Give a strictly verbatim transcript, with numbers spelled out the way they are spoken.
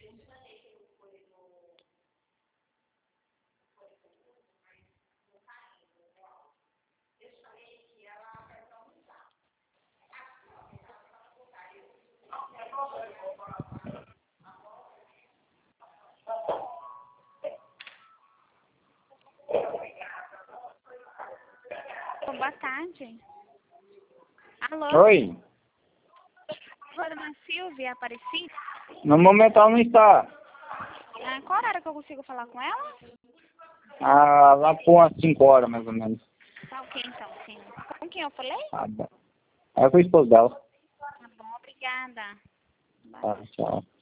Boa tarde. Alô? Oi. Oi, dona Silvia Aparecida? No momento ela não está. Ah, qual horário que eu consigo falar com ela? Ah, lá por umas cinco horas, mais ou menos. Tá ok, então, sim. Com quem eu falei? Tá bom. É com o esposo dela. Tá bom, obrigada. Tá, tchau.